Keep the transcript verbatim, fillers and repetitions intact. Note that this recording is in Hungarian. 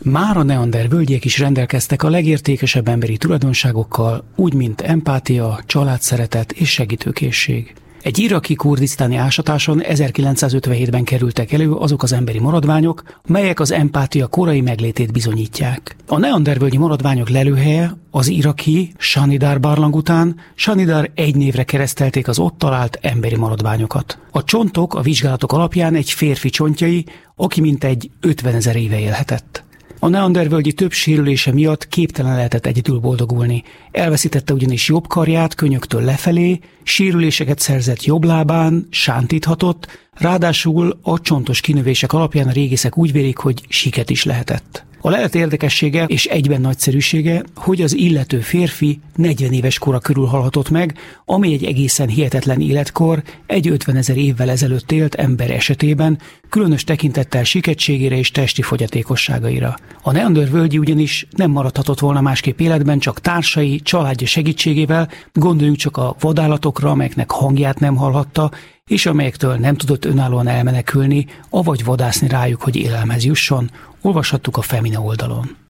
Már a neander völgyiek is rendelkeztek a legértékesebb emberi tulajdonságokkal, úgy mint empátia, családszeretet és segítőkészség. Egy iraki kurdisztáni ásatáson ezerkilencszázötvenhétben kerültek elő azok az emberi maradványok, melyek az empátia korai meglétét bizonyítják. A neandervölgyi maradványok lelőhelye az iraki Shanidar barlang után Shanidar egy névre keresztelték az ott talált emberi maradványokat. A csontok a vizsgálatok alapján egy férfi csontjai, aki mintegy ötvenezer éve élhetett. A neandervölgyi több sérülése miatt képtelen lehetett egyedül boldogulni. Elveszítette ugyanis jobb karját könyöktől lefelé, sérüléseket szerzett jobb lábán, sántíthatott, ráadásul a csontos kinövések alapján a régészek úgy vélik, hogy siket is lehetett. A lelet érdekessége és egyben nagyszerűsége, hogy az illető férfi negyven éves kora körül halhatott meg, ami egy egészen hihetetlen életkor egy ötvenezer évvel ezelőtt élt ember esetében, különös tekintettel siketségére és testi fogyatékosságaira. A neandervölgyi ugyanis nem maradhatott volna másképp életben, csak társai, családja segítségével, gondoljunk csak a vadállatokra, amelyeknek hangját nem hallhatta, és amelyektől nem tudott önállóan elmenekülni, avagy vadászni rájuk, hogy élelmez jusson. Olvashattuk a Femina oldalon.